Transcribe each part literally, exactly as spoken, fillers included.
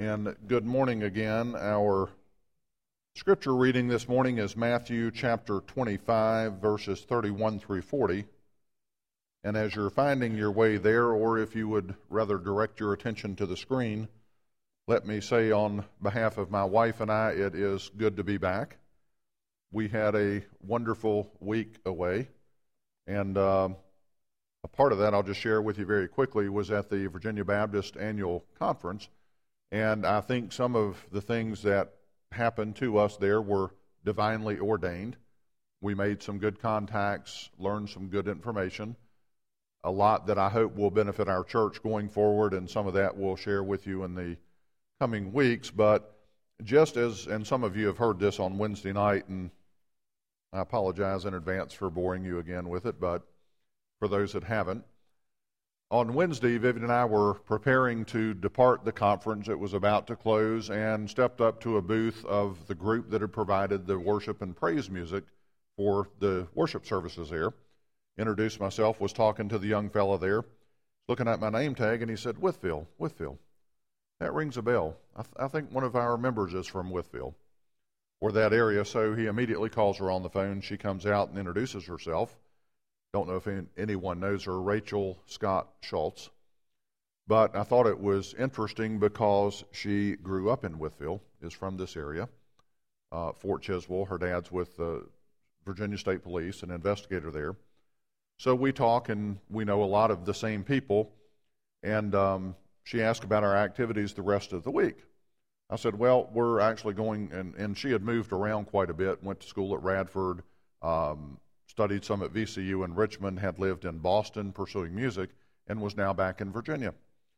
And good morning again. Our scripture reading this morning is Matthew chapter twenty-five, verses thirty-one through forty. And as you're finding your way there, or if you would rather direct your attention to the screen, let me say on behalf of my wife and I, it is good to be back. We had a wonderful week away, and uh, a part of that I'll just share with you very quickly was at the Virginia Baptist Annual Conference. And I think some of the things that happened to us there were divinely ordained. We made some good contacts, learned some good information, a lot that I hope will benefit our church going forward, and some of that we'll share with you in the coming weeks. But just as, and some of you have heard this on Wednesday night, and I apologize in advance for boring you again with it, but for those that haven't, on Wednesday, Vivian and I were preparing to depart the conference. It was about to close, and stepped up to a booth of the group that had provided the worship and praise music for the worship services there. Introduced myself, was talking to the young fella there, looking at my name tag, and he said, Wytheville, Wytheville. That rings a bell. I, th- I think one of our members is from Wytheville, or that area, so he immediately calls her on the phone. She comes out and introduces herself. Don't know if any, anyone knows her, Rachel Scott Schultz. But I thought it was interesting because she grew up in Wytheville, is from this area, uh, Fort Chiswell. Her dad's with the Virginia State Police, an investigator there. So we talk, and we know a lot of the same people. And um, she asked about our activities the rest of the week. I said, well, we're actually going, and, and she had moved around quite a bit, went to school at Radford, um, studied some at V C U in Richmond, had lived in Boston pursuing music, and was now back in Virginia.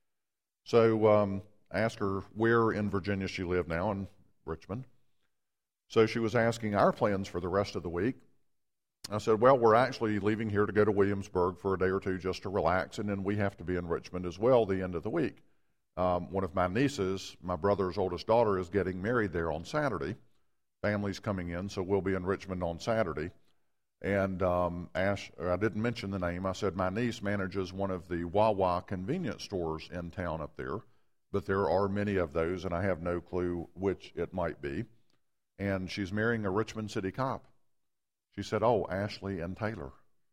So um, I asked her where in Virginia she lived now, in Richmond. So she was asking our plans for the rest of the week. I said, well, we're actually leaving here to go to Williamsburg for a day or two just to relax, and then we have to be in Richmond as well the end of the week. Um, one of my nieces, my brother's oldest daughter, is getting married there on Saturday. Family's coming in, so we'll be in Richmond on Saturday. And um, Ash, I didn't mention the name. I said my niece manages one of the Wawa convenience stores in town up there, but there are many of those, and I have no clue which it might be. And she's marrying a Richmond City cop. She said, oh, Ashley and Taylor.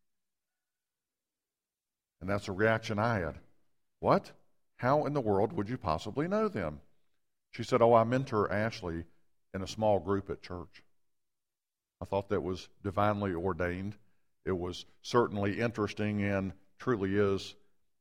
And that's a reaction I had. What? How in the world would you possibly know them? She said, oh, I mentor Ashley in a small group at church. I thought that was divinely ordained. It was certainly interesting, and truly is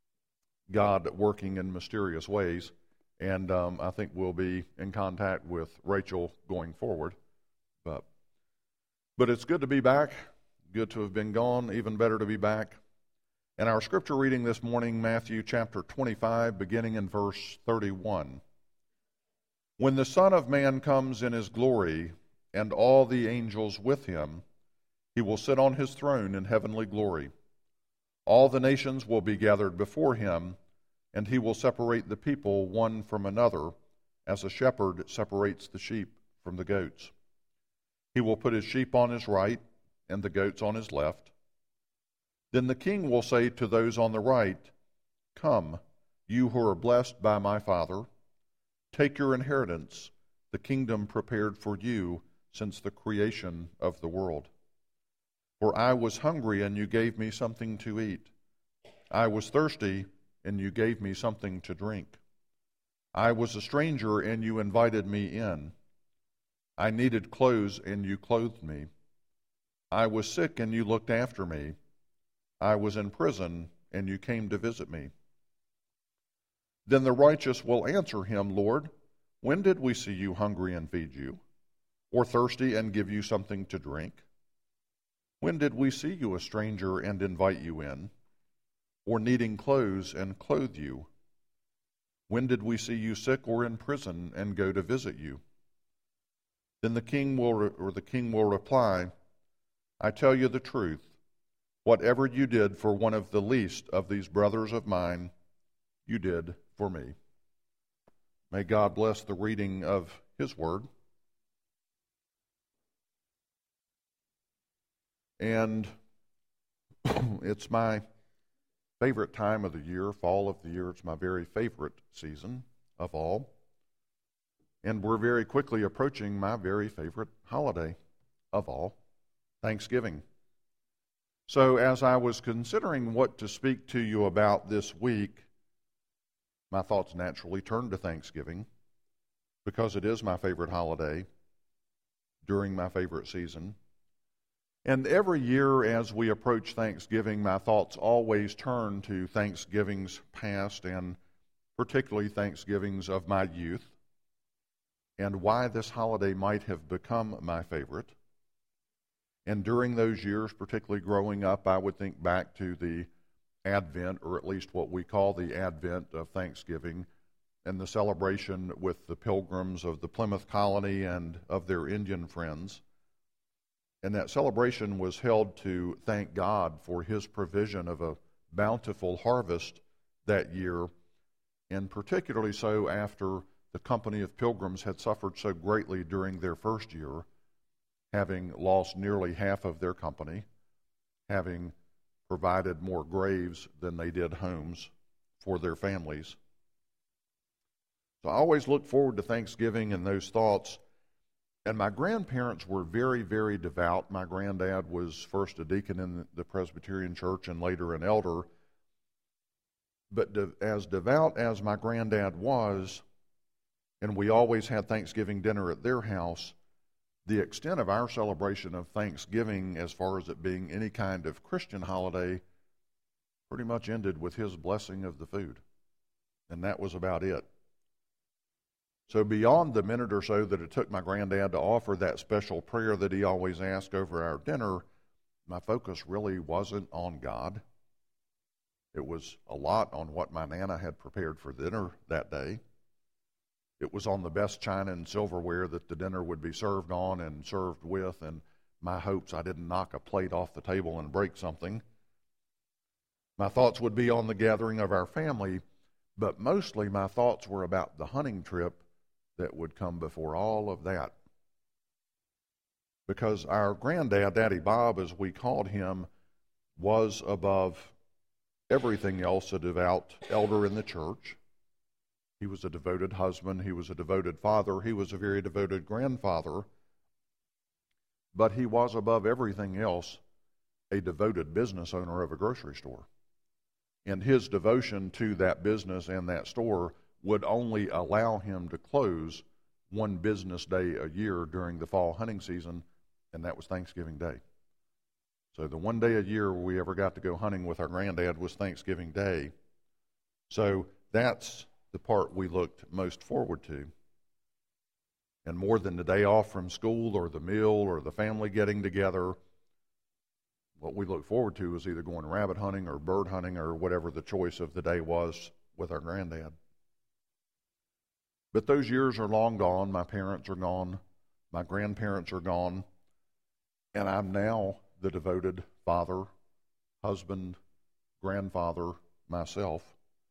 God working in mysterious ways. And um, I think we'll be in contact with Rachel going forward. But, but it's good to be back. Good to have been gone. Even better to be back. And our scripture reading this morning, Matthew chapter twenty-five, beginning in verse thirty-one. When the Son of Man comes in his glory, and all the angels with him, he will sit on his throne in heavenly glory. All the nations will be gathered before him, and he will separate the people one from another, as a shepherd separates the sheep from the goats. He will put his sheep on his right, and the goats on his left. Then the king will say to those on the right, come, you who are blessed by my Father, take your inheritance, the kingdom prepared for you since the creation of the world. For I was hungry, and you gave me something to eat. I was thirsty, and you gave me something to drink. I was a stranger, and you invited me in. I needed clothes, and you clothed me. I was sick, and you looked after me. I was in prison, and you came to visit me. Then the righteous will answer him, Lord, when did we see you hungry and feed you, or thirsty and give you something to drink? When did we see you a stranger and invite you in, or needing clothes and clothe you? When did we see you sick or in prison and go to visit you? Then the king will, re- or the king will reply, I tell you the truth, whatever you did for one of the least of these brothers of mine, you did for me. May God bless the reading of his word. And it's my favorite time of the year, fall of the year. It's my very favorite season of all. And we're very quickly approaching my very favorite holiday of all, Thanksgiving. So as I was considering what to speak to you about this week, my thoughts naturally turned to Thanksgiving because it is my favorite holiday during my favorite season. And every year as we approach Thanksgiving, my thoughts always turn to Thanksgivings past and particularly Thanksgivings of my youth and why this holiday might have become my favorite. And during those years, particularly growing up, I would think back to the Advent, or at least what we call the Advent of Thanksgiving, and the celebration with the pilgrims of the Plymouth colony and of their Indian friends. And that celebration was held to thank God for His provision of a bountiful harvest that year, and particularly so after the company of pilgrims had suffered so greatly during their first year, having lost nearly half of their company, having provided more graves than they did homes for their families. So I always look forward to Thanksgiving and those thoughts. And my grandparents were very, very devout. My granddad was first a deacon in the Presbyterian church and later an elder. But de- as devout as my granddad was, and we always had Thanksgiving dinner at their house, the extent of our celebration of Thanksgiving, as far as it being any kind of Christian holiday, pretty much ended with his blessing of the food. And that was about it. So beyond the minute or so that it took my granddad to offer that special prayer that he always asked over our dinner, my focus really wasn't on God. It was a lot on what my Nana had prepared for dinner that day. It was on the best china and silverware that the dinner would be served on and served with, and my hopes I didn't knock a plate off the table and break something. My thoughts would be on the gathering of our family, but mostly my thoughts were about the hunting trip that would come before all of that. Because our granddad, Daddy Bob, as we called him, was above everything else a devout elder in the church. He was a devoted husband. He was a devoted father. He was a very devoted grandfather. But he was, above everything else, a devoted business owner of a grocery store. And his devotion to that business and that store would only allow him to close one business day a year during the fall hunting season, and that was Thanksgiving Day. So the one day a year we ever got to go hunting with our granddad was Thanksgiving Day. So that's the part we looked most forward to. And more than the day off from school or the meal or the family getting together, what we looked forward to was either going rabbit hunting or bird hunting or whatever the choice of the day was with our granddad. But those years are long gone. My parents are gone. My grandparents are gone. And I'm now the devoted father, husband, grandfather myself.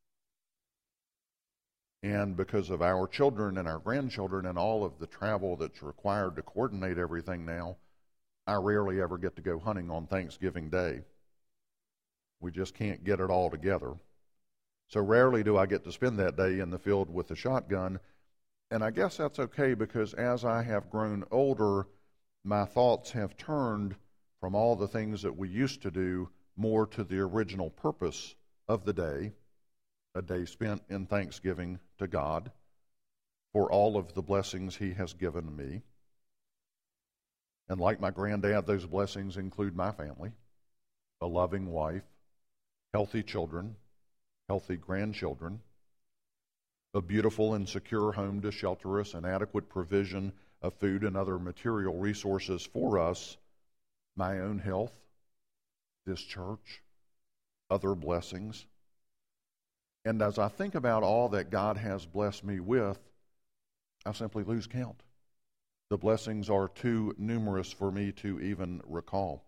And because of our children and our grandchildren and all of the travel that's required to coordinate everything now, I rarely ever get to go hunting on Thanksgiving Day. We just can't get it all together. So rarely do I get to spend that day in the field with a shotgun. And I guess that's okay, because as I have grown older, my thoughts have turned from all the things that we used to do more to the original purpose of the day, a day spent in thanksgiving to God for all of the blessings He has given me. And like my granddad, those blessings include my family, a loving wife, healthy children, healthy grandchildren, a beautiful and secure home to shelter us, and adequate provision of food and other material resources for us, my own health, this church, other blessings. And as I think about all that God has blessed me with, I simply lose count. The blessings are too numerous for me to even recall.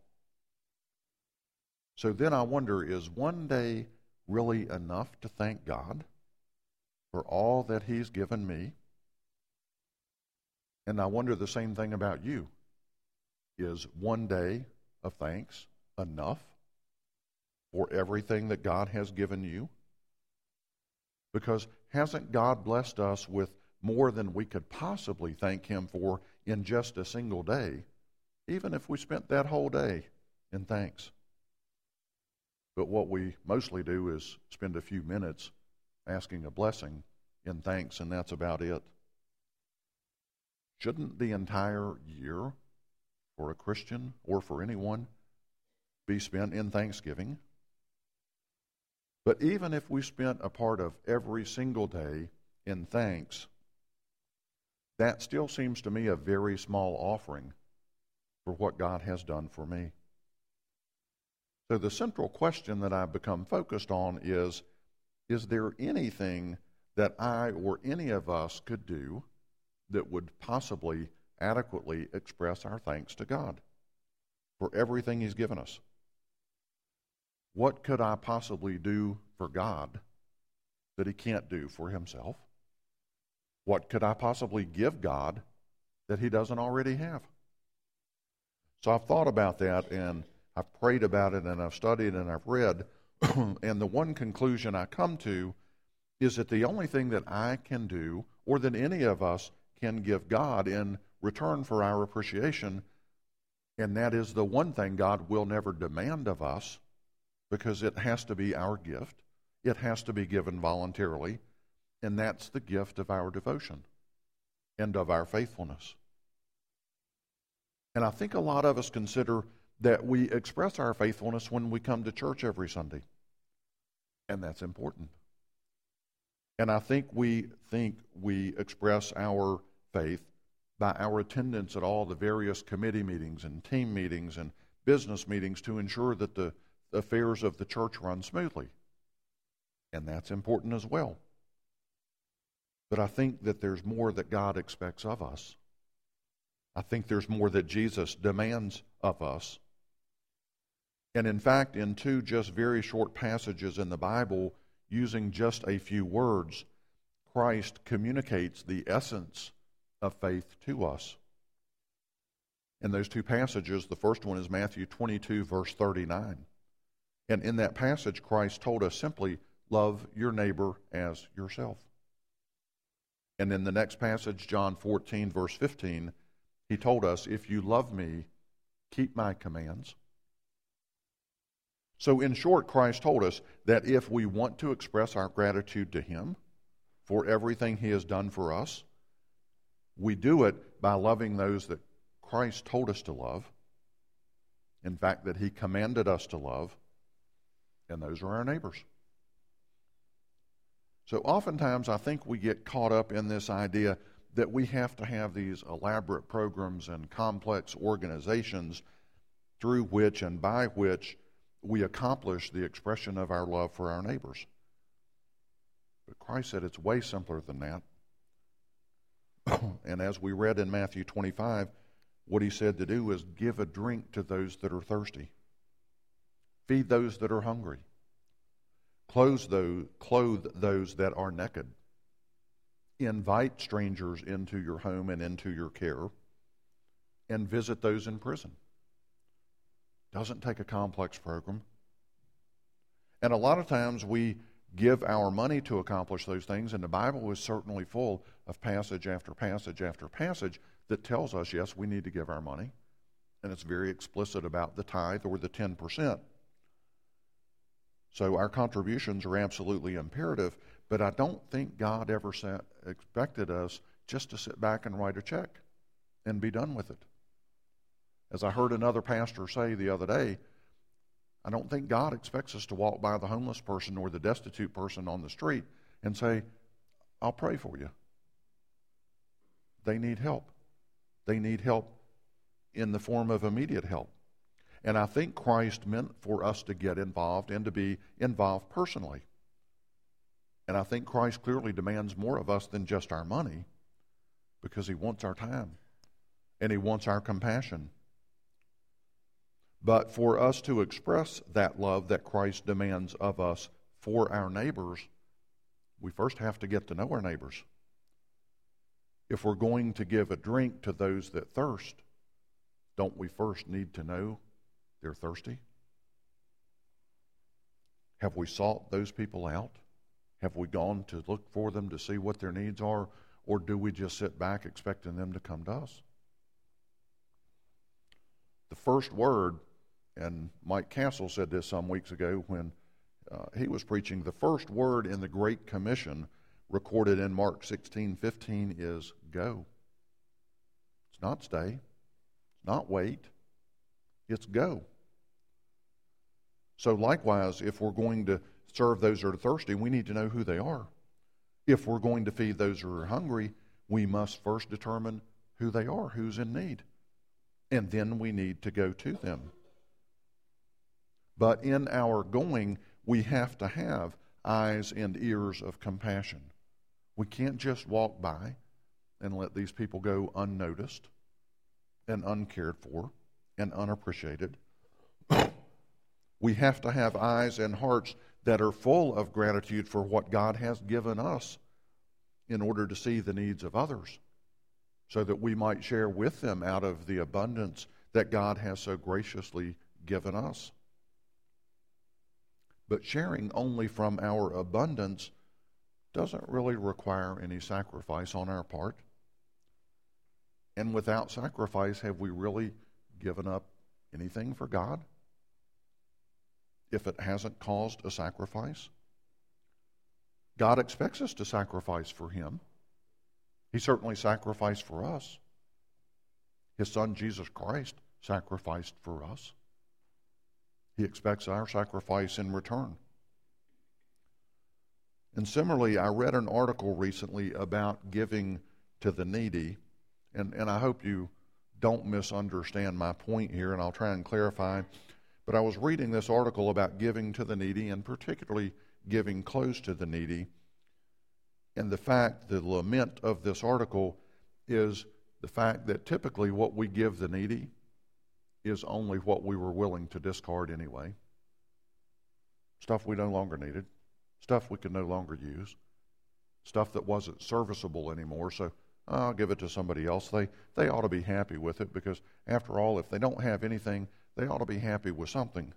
So then I wonder, is one day really enough to thank God for all that He's given me? And I wonder the same thing about you. Is one day of thanks enough for everything that God has given you? Because hasn't God blessed us with more than we could possibly thank Him for in just a single day, even if we spent that whole day in thanks. But what we mostly do is spend a few minutes asking a blessing in thanks, and that's about it. Shouldn't the entire year for a Christian or for anyone be spent in thanksgiving? But even if we spent a part of every single day in thanks, that still seems to me a very small offering for what God has done for me. So the central question that I've become focused on is, is there anything that I or any of us could do that would possibly adequately express our thanks to God for everything He's given us? What could I possibly do for God that He can't do for Himself? What could I possibly give God that He doesn't already have? So I've thought about that, and I've prayed about it, and I've studied, and I've read, and the one conclusion I come to is that the only thing that I can do, or that any of us can give God in return for our appreciation, and that is the one thing God will never demand of us, because it has to be our gift. It has to be given voluntarily, and that's the gift of our devotion and of our faithfulness. And I think a lot of us consider that we express our faithfulness when we come to church every Sunday, and that's important. And I think we think we express our faith by our attendance at all the various committee meetings and team meetings and business meetings to ensure that the affairs of the church run smoothly. And that's important as well. But I think that there's more that God expects of us. I think there's more that Jesus demands of us. And in fact, in two just very short passages in the Bible, using just a few words, Christ communicates the essence of faith to us. In those two passages, the first one is Matthew twenty-two, verse thirty-nine. And in that passage, Christ told us simply, love your neighbor as yourself. And in the next passage, John fourteen, verse fifteen, He told us, if you love me, keep my commands. So in short, Christ told us that if we want to express our gratitude to Him for everything He has done for us, we do it by loving those that Christ told us to love. In fact, that He commanded us to love, and those are our neighbors. So oftentimes I think we get caught up in this idea that we have to have these elaborate programs and complex organizations through which and by which we accomplish the expression of our love for our neighbors. But Christ said it's way simpler than that. And as we read in Matthew twenty-five, what He said to do is give a drink to those that are thirsty. Feed those that are hungry. Clothe those, clothe those that are naked. Invite strangers into your home and into your care. And visit those in prison. Doesn't take a complex program. And a lot of times we give our money to accomplish those things, and the Bible is certainly full of passage after passage after passage that tells us, yes, we need to give our money. And it's very explicit about the tithe or the ten percent. So our contributions are absolutely imperative, but I don't think God ever set, expected us just to sit back and write a check and be done with it. As I heard another pastor say the other day, I don't think God expects us to walk by the homeless person or the destitute person on the street and say, I'll pray for you. They need help. They need help in the form of immediate help. And I think Christ meant for us to get involved and to be involved personally. And I think Christ clearly demands more of us than just our money, because He wants our time and He wants our compassion. But for us to express that love that Christ demands of us for our neighbors, we first have to get to know our neighbors. If we're going to give a drink to those that thirst, don't we first need to know they're thirsty? Have we sought those people out? Have we gone to look for them to see what their needs are? or do we just sit back expecting them to come to us? The first word, and Mike Castle said this some weeks ago when uh, he was preaching, the first word in the Great Commission recorded in Mark sixteen fifteen is go. It's not stay. It's not wait. It's go. So likewise, if we're going to serve those that are thirsty, we need to know who they are. If we're going to feed those who are hungry, we must first determine who they are, who's in need. And then we need to go to them. But in our going, we have to have eyes and ears of compassion. We can't just walk by and let these people go unnoticed and uncared for and unappreciated. We have to have eyes and hearts that are full of gratitude for what God has given us in order to see the needs of others, so that we might share with them out of the abundance that God has so graciously given us. But sharing only from our abundance doesn't really require any sacrifice on our part. And without sacrifice, have we really given up anything for God? If it hasn't caused a sacrifice? God expects us to sacrifice for Him. He certainly sacrificed for us. His Son, Jesus Christ, sacrificed for us. He expects our sacrifice in return. And similarly, I read an article recently about giving to the needy, and, and I hope you don't misunderstand my point here, and I'll try and clarify. But I was reading this article about giving to the needy, and particularly giving close to the needy. And the fact, the lament of this article is the fact that typically what we give the needy is only what we were willing to discard anyway. Stuff we no longer needed. Stuff we could no longer use. Stuff that wasn't serviceable anymore. So I'll give it to somebody else. They, they ought to be happy with it, because after all, if they don't have anything, they ought to be happy with something.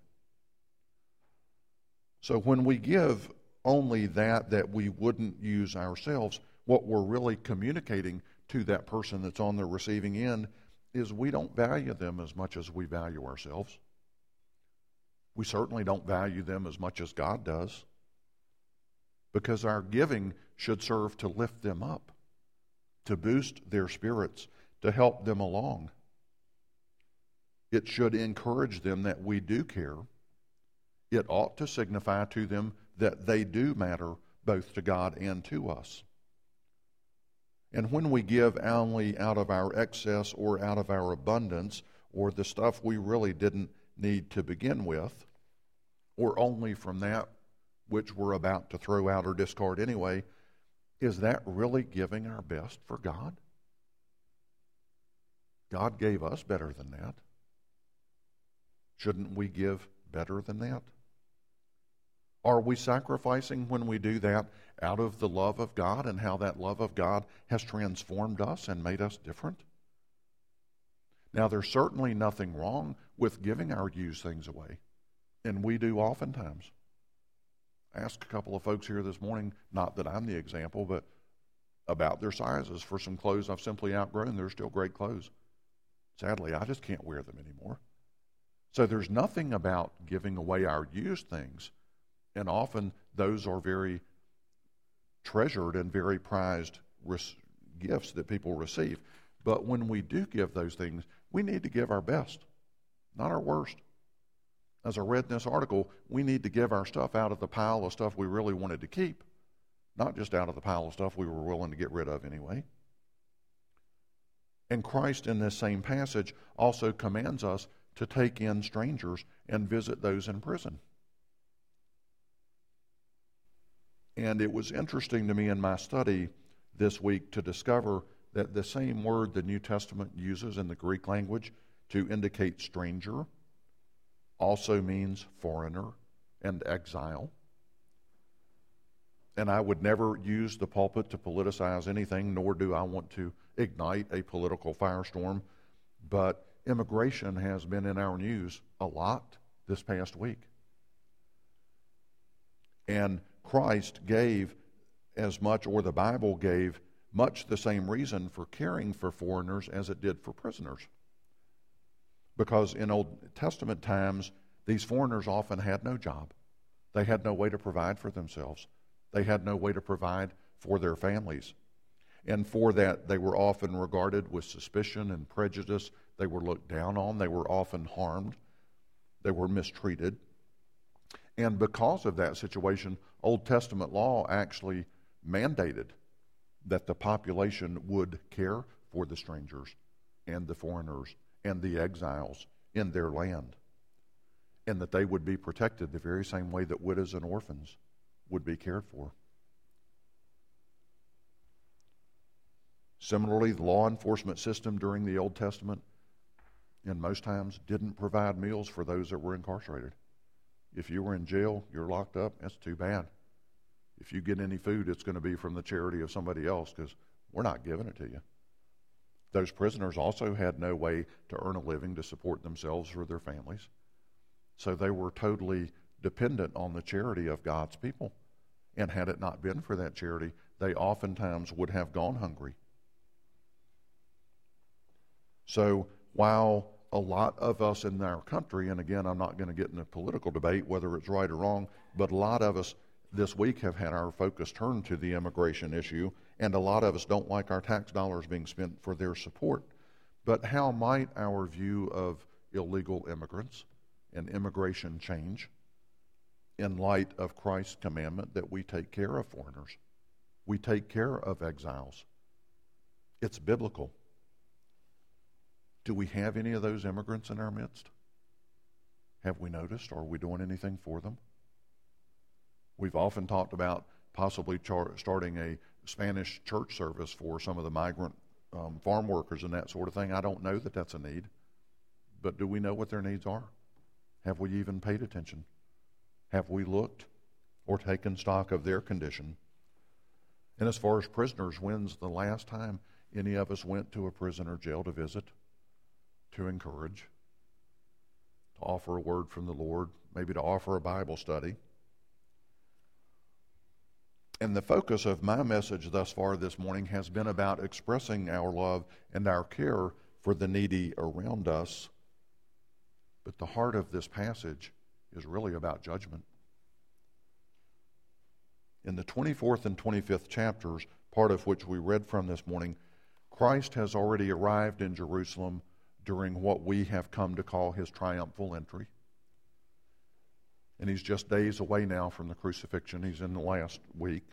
So when we give only that that we wouldn't use ourselves, what we're really communicating to that person that's on the receiving end is we don't value them as much as we value ourselves. We certainly don't value them as much as God does, because our giving should serve to lift them up, to boost their spirits, to help them along. It should encourage them that we do care. It ought to signify to them that they do matter both to God and to us. And when we give only out of our excess or out of our abundance, or the stuff we really didn't need to begin with, or only from that which we're about to throw out or discard anyway, is that really giving our best for God? God gave us better than that. Shouldn't we give better than that? Are we sacrificing when we do that out of the love of God, and how that love of God has transformed us and made us different? Now, there's certainly nothing wrong with giving our used things away, and we do oftentimes. I asked a couple of folks here this morning, not that I'm the example, but about their sizes for some clothes I've simply outgrown. They're still great clothes. Sadly, I just can't wear them anymore. So there's nothing about giving away our used things, and often those are very treasured and very prized res- gifts that people receive. But when we do give those things, we need to give our best, not our worst. As I read in this article, we need to give our stuff out of the pile of stuff we really wanted to keep, not just out of the pile of stuff we were willing to get rid of anyway. And Christ in this same passage also commands us to take in strangers and visit those in prison. And it was interesting to me in my study this week to discover that the same word the New Testament uses in the Greek language to indicate stranger also means foreigner and exile. And I would never use the pulpit to politicize anything, nor do I want to ignite a political firestorm, but immigration has been in our news a lot this past week. And Christ gave as much, or the Bible gave much the same reason for caring for foreigners as it did for prisoners. Because in Old Testament times, these foreigners often had no job. They had no way to provide for themselves. They had no way to provide for their families. And for that, they were often regarded with suspicion and prejudice. They were looked down on. They were often harmed. They were mistreated. And because of that situation, Old Testament law actually mandated that the population would care for the strangers and the foreigners and the exiles in their land, and that they would be protected the very same way that widows and orphans would be cared for. Similarly, the law enforcement system during the Old Testament, in most times, didn't provide meals for those that were incarcerated. If you were in jail, you're locked up, that's too bad. If you get any food, it's going to be from the charity of somebody else, because we're not giving it to you. Those prisoners also had no way to earn a living to support themselves or their families. So they were totally dependent on the charity of God's people. And had it not been for that charity, they oftentimes would have gone hungry. So while a lot of us in our country, and again, I'm not going to get in a political debate whether it's right or wrong, but a lot of us this week have had our focus turned to the immigration issue, and a lot of us don't like our tax dollars being spent for their support. But how might our view of illegal immigrants and immigration change in light of Christ's commandment that we take care of foreigners? We take care of exiles. It's biblical. Do we have any of those immigrants in our midst? Have we noticed? Are we doing anything for them? We've often talked about possibly char- starting a Spanish church service for some of the migrant um, farm workers and that sort of thing. I don't know that that's a need, but do we know what their needs are? Have we even paid attention? Have we looked or taken stock of their condition? And as far as prisoners, when's the last time any of us went to a prison or jail to visit, to encourage, to offer a word from the Lord, maybe to offer a Bible study? And the focus of my message thus far this morning has been about expressing our love and our care for the needy around us. But the heart of this passage is really about judgment. In the twenty-fourth and twenty-fifth chapters, part of which we read from this morning, Christ has already arrived in Jerusalem during what we have come to call his triumphal entry. And he's just days away now from the crucifixion. He's in the last week.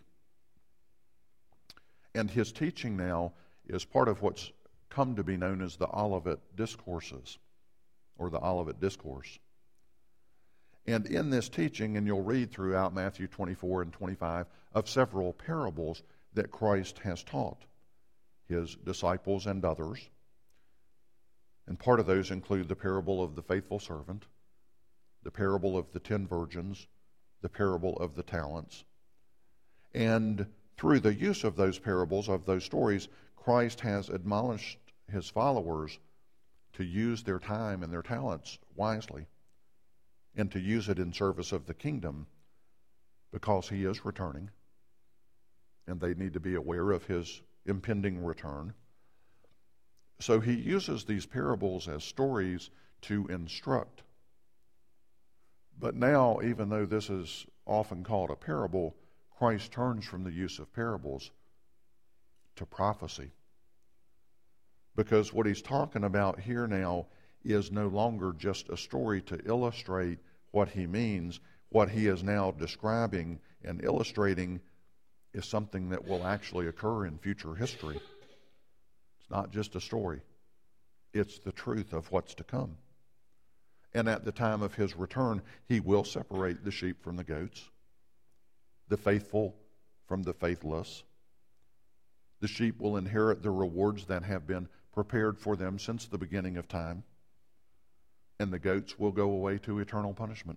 And his teaching now is part of what's come to be known as the Olivet Discourses, or the Olivet Discourse. And in this teaching, and you'll read throughout Matthew twenty-four and twenty-five, of several parables that Christ has taught his disciples and others. And part of those include the parable of the faithful servant, the parable of the ten virgins, the parable of the talents. And through the use of those parables, of those stories, Christ has admonished his followers to use their time and their talents wisely and to use it in service of the kingdom, because he is returning and they need to be aware of his impending return. So he uses these parables as stories to instruct. But now, even though this is often called a parable, Christ turns from the use of parables to prophecy. Because what he's talking about here now is no longer just a story to illustrate what he means. What he is now describing and illustrating is something that will actually occur in future history. It's not just a story. It's the truth of what's to come. And at the time of his return, he will separate the sheep from the goats, the faithful from the faithless. The sheep will inherit the rewards that have been prepared for them since the beginning of time, and the goats will go away to eternal punishment.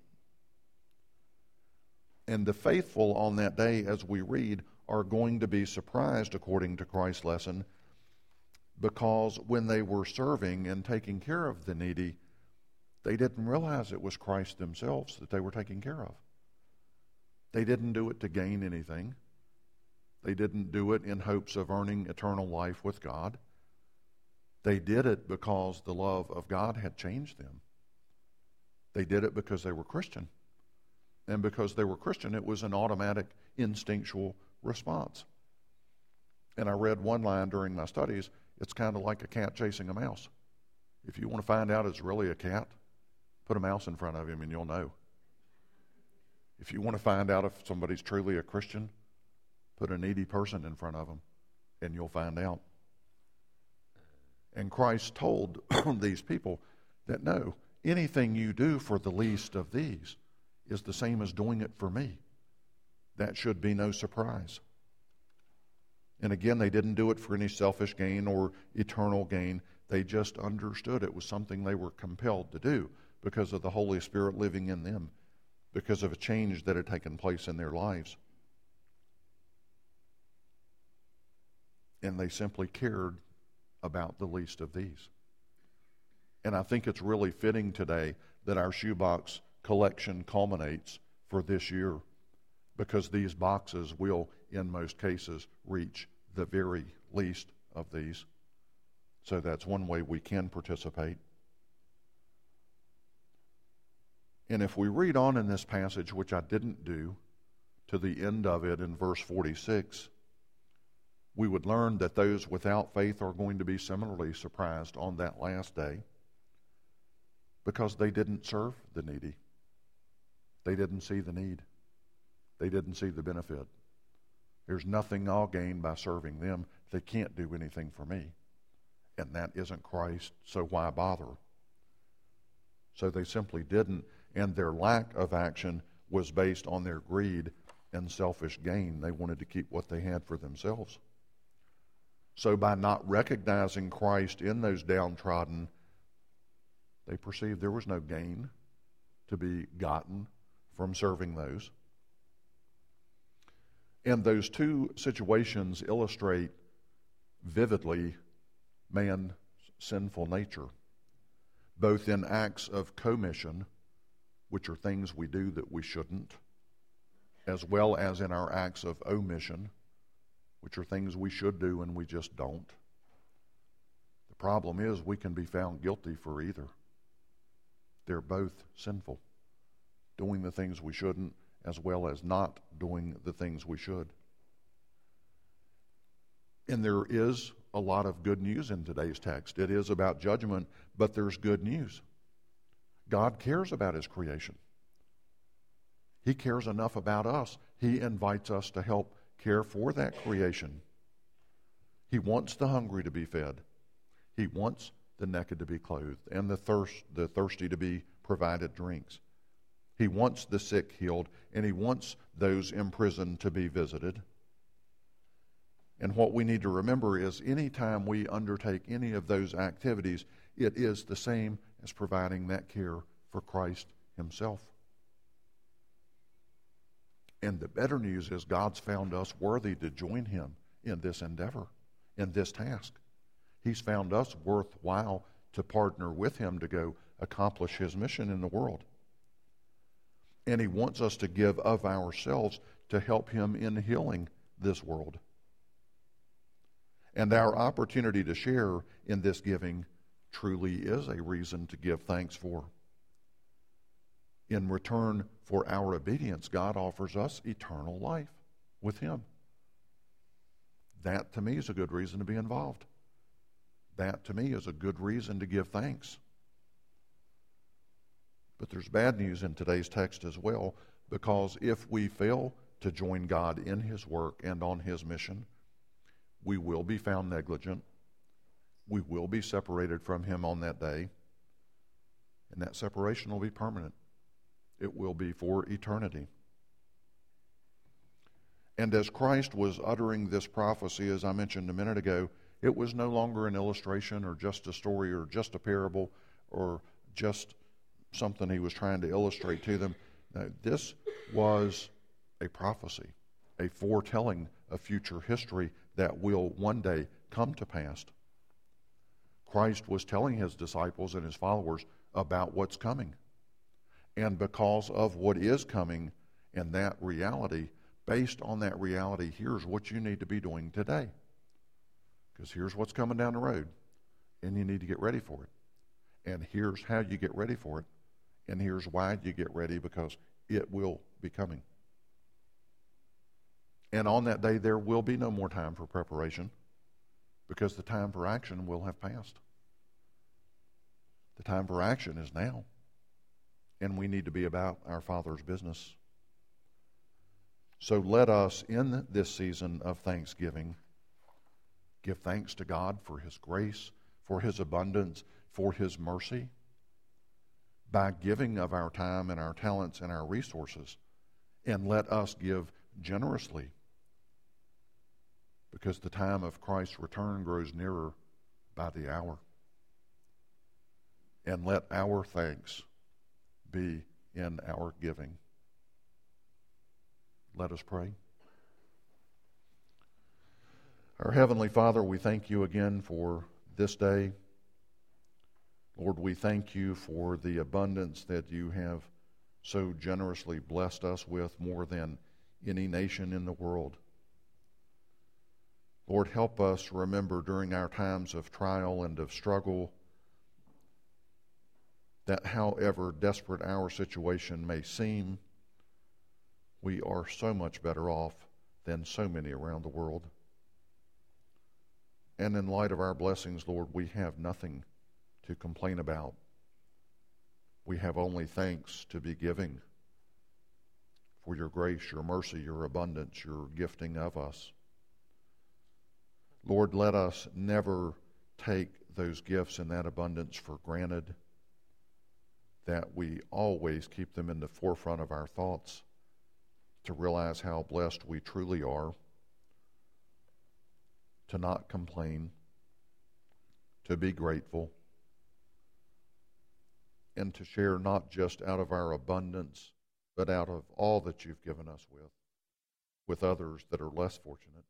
And the faithful on that day, as we read, are going to be surprised, according to Christ's lesson, because when they were serving and taking care of the needy, they didn't realize it was Christ themselves that they were taking care of. They didn't do it to gain anything. They didn't do it in hopes of earning eternal life with God. They did it because the love of God had changed them. They did it because they were Christian. And because they were Christian, it was an automatic, instinctual response. And I read one line during my studies, it's kind of like a cat chasing a mouse. If you want to find out it's really a cat, put a mouse in front of him and you'll know. If you want to find out if somebody's truly a Christian, put a needy person in front of them and you'll find out. And Christ told these people that no, anything you do for the least of these is the same as doing it for me. That should be no surprise. And again, they didn't do it for any selfish gain or eternal gain. They just understood it was something they were compelled to do because of the Holy Spirit living in them, because of a change that had taken place in their lives. And they simply cared about the least of these. And I think it's really fitting today that our shoebox collection culminates for this year, because these boxes will, in most cases, reach the very least of these. So that's one way we can participate. And if we read on in this passage, which I didn't do, to the end of it in verse forty-six, we would learn that those without faith are going to be similarly surprised on that last day, because they didn't serve the needy. They didn't see the need. They didn't see the benefit. There's nothing I'll gain by serving them. They can't do anything for me. And that isn't Christ, so why bother? So they simply didn't, and their lack of action was based on their greed and selfish gain. They wanted to keep what they had for themselves. So by not recognizing Christ in those downtrodden, they perceived there was no gain to be gotten from serving those. And those two situations illustrate vividly man's sinful nature, both in acts of commission, which are things we do that we shouldn't, as well as in our acts of omission, which are things we should do and we just don't. The problem is we can be found guilty for either. They're both sinful, doing the things we shouldn't as well as not doing the things we should. And there is a lot of good news in today's text. It is about judgment, but there's good news. God cares about His creation. He cares enough about us. He invites us to help care for that creation. He wants the hungry to be fed. He wants the naked to be clothed, and the thirst, the thirsty to be provided drinks. He wants the sick healed, and He wants those imprisoned to be visited. And what we need to remember is anytime we undertake any of those activities, it is the same as providing that care for Christ Himself. And the better news is God's found us worthy to join Him in this endeavor, in this task. He's found us worthwhile to partner with Him to go accomplish His mission in the world. And He wants us to give of ourselves to help Him in healing this world. And our opportunity to share in this giving truly is a reason to give thanks for. In return for our obedience, God offers us eternal life with Him. That to me is a good reason to be involved. That to me is a good reason to give thanks. But there's bad news in today's text as well, because if we fail to join God in His work and on His mission, we will be found negligent. We will be separated from Him on that day. And that separation will be permanent. It will be for eternity. And as Christ was uttering this prophecy, as I mentioned a minute ago, it was no longer an illustration or just a story or just a parable or just something He was trying to illustrate to them. No, this was a prophecy, a foretelling of future history that will one day come to pass. Christ was telling His disciples and His followers about what's coming. And because of what is coming and that reality, based on that reality, here's what you need to be doing today. Because here's what's coming down the road, and you need to get ready for it. And here's how you get ready for it, and here's why you get ready, because it will be coming. And on that day, there will be no more time for preparation, because the time for action will have passed. The time for action is now, and we need to be about our Father's business. So let us, in this season of Thanksgiving, give thanks to God for His grace, for His abundance, for His mercy, by giving of our time and our talents and our resources. And let us give generously, because the time of Christ's return grows nearer by the hour. And let our thanks be in our giving. Let us pray. Our Heavenly Father, we thank you again for this day. Lord, we thank you for the abundance that you have so generously blessed us with, more than any nation in the world. Lord, help us remember during our times of trial and of struggle that however desperate our situation may seem, we are so much better off than so many around the world. And in light of our blessings, Lord, we have nothing to complain about. We have only thanks to be giving for your grace, your mercy, your abundance, your gifting of us. Lord, let us never take those gifts and that abundance for granted, that we always keep them in the forefront of our thoughts to realize how blessed we truly are, to not complain, to be grateful, and to share not just out of our abundance, but out of all that you've given us with, with others that are less fortunate.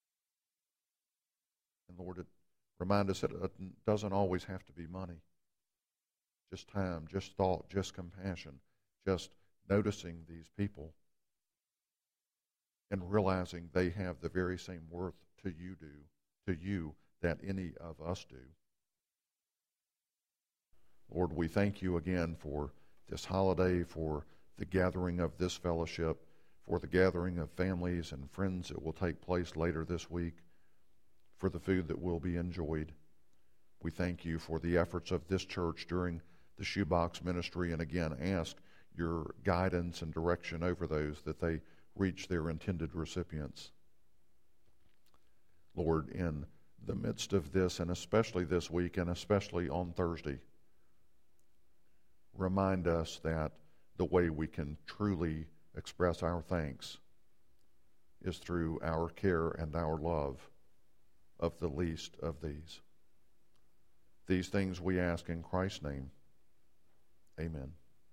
And Lord, it, remind us that it doesn't always have to be money. Just time, just thought, just compassion, just noticing these people and realizing they have the very same worth to you do, to you that any of us do. Lord, we thank you again for this holiday, for the gathering of this fellowship, for the gathering of families and friends that will take place later this week, for the food that will be enjoyed. We thank you for the efforts of this church during the shoebox ministry, and again ask your guidance and direction over those, that they reach their intended recipients. Lord, in the midst of this, and especially this week, and especially on Thursday, remind us that the way we can truly express our thanks is through our care and our love of the least of these. These things we ask in Christ's name. Amen.